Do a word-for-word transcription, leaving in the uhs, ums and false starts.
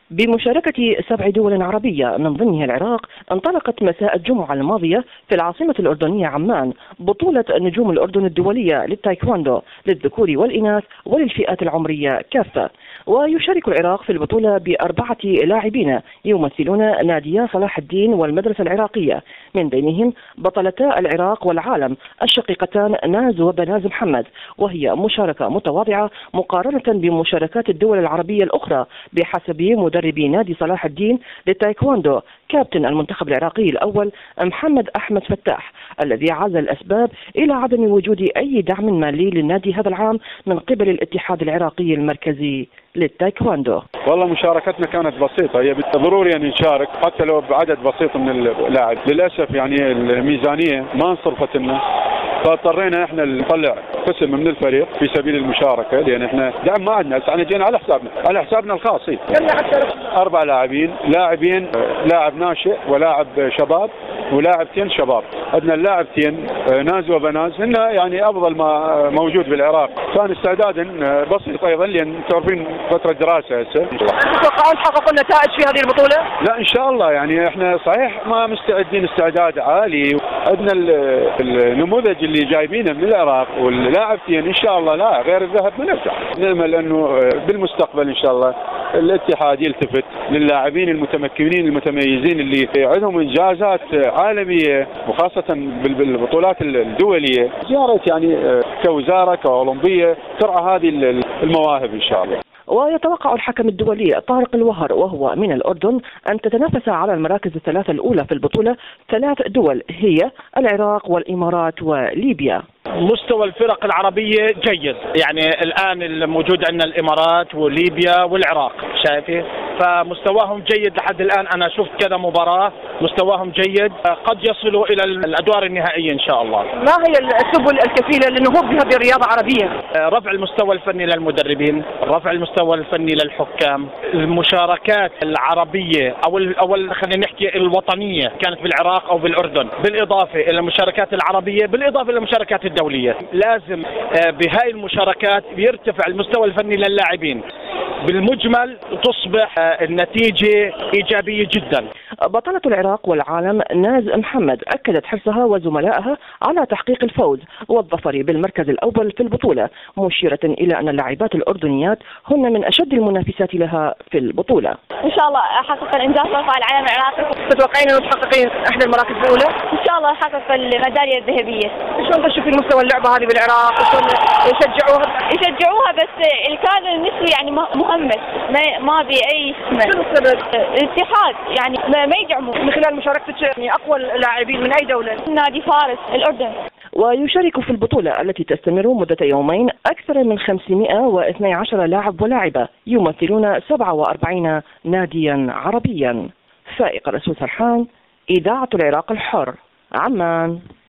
بمشاركة سبع دول عربية من ضمنها العراق، انطلقت مساء الجمعة الماضية في العاصمة الأردنية عمان بطولة نجوم الأردن الدولية للتايكواندو للذكور والإناث وللفئات العمرية كافة. ويشارك العراق في البطولة بأربعة لاعبين يمثلون ناديا صلاح الدين والمدرسة العراقية، من بينهم بطلتا العراق والعالم الشقيقتان ناز وبناز محمد، وهي مشاركة متواضعة مقارنة بمشاركات الدول العربية الأخرى بحسب مدربي نادي صلاح الدين للتايكواندو كابتن المنتخب العراقي الأول محمد أحمد فتاح، الذي عزى الأسباب إلى عدم وجود أي دعم مالي للنادي هذا العام من قبل الاتحاد العراقي المركزي للتايكواندو. والله مشاركتنا كانت بسيطة، هي ضروري أن نشارك حتى لو بعدد بسيط من اللاعب. للأسف يعني الميزانية ما انصرفت لنا، فاضطرينا احنا نطلع قسم من الفريق في سبيل المشاركة، لأن احنا دعم ما عندنا، احنا جينا على حسابنا على حسابنا الخاص. أربع لاعبين، لاعبين لاعب ناشئ ولاعب شباب ولاعبتين شباب. عندنا اللاعبتين ناز وبناز هن يعني أفضل ما موجود بالعراق، كان استعداد بسيط أيضا لأن تعرفين فترة دراسة هسه. تتوقعون تحققون نتائج في هذه البطولة؟ لا إن شاء الله، يعني احنا صحيح ما مستعدين استعداد عالي، عندنا النموذج اللي جايبينه من العراق واللاعبتين إن شاء الله لا غير الذهب بنرجع. نأمل أنه بالمستقبل إن شاء الله الاتحاد يلتفت للاعبين المتمكنين المتميزين اللي عندهم إنجازات عالمية وخاصة بالبطولات الدولية، زيارة يعني كوزارة كأولمبية ترعى هذه المواهب إن شاء الله. ويتوقع الحكم الدولي طارق الوهر وهو من الأردن أن تتنافس على المراكز الثلاثة الأولى في البطولة ثلاث دول هي العراق والإمارات وليبيا. مستوى الفرق العربية جيد، يعني الآن الموجود عندنا الإمارات وليبيا والعراق شايفين، فمستواهم جيد لحد الآن. أنا شفت كذا مباراة مستواهم جيد، قد يصلوا إلى الأدوار النهائية إن شاء الله. ما هي السبل الكفيلة للنهوض بهذه الرياضة العربية؟ رفع المستوى الفني للمدربين، رفع المستوى الفني للحكام، المشاركات العربية أو أول خلينا نحكي الوطنية كانت بالعراق أو بالأردن، بالإضافة إلى المشاركات العربية، بالإضافة إلى المشاركات الدولية. لازم بهاي المشاركات يرتفع المستوى الفني للاعبين، بالمجمل تصبح النتيجة إيجابية جدا. بطلة العراق والعالم ناز محمد أكدت حرصها وزملائها على تحقيق الفوز والظفر بالمركز الأول في البطولة، مشيرة إلى أن اللاعبات الأردنيات هن من أشد المنافسات لها في البطولة. إن شاء الله أحقق الإنجاز وأرفع العلم العراقي. تتوقعين أن تحققين إحدى المراكز الأولى؟ إن شاء الله أحقق الميدالية الذهبية. شلون تشوفين مستوى اللعبة هذه بالعراق؟ شلون يشجعوها؟ يشجعوها بس الكادر النسبي يعني مهمش، ما ما بي أي شنو السبب؟ الاتحاد يعني ما, ما يدعموا. من خلال مشاركتك يعني أقوى اللاعبين من أي دولة؟ نادي فارس الأردن. ويشارك في البطولة التي تستمر مدة يومين أكثر من خمسمائة واثني عشر لاعب ولاعبة يمثلون سبعة وأربعين ناديا عربيا. فائق رسول سرحان، إذاعة العراق الحر، عمان.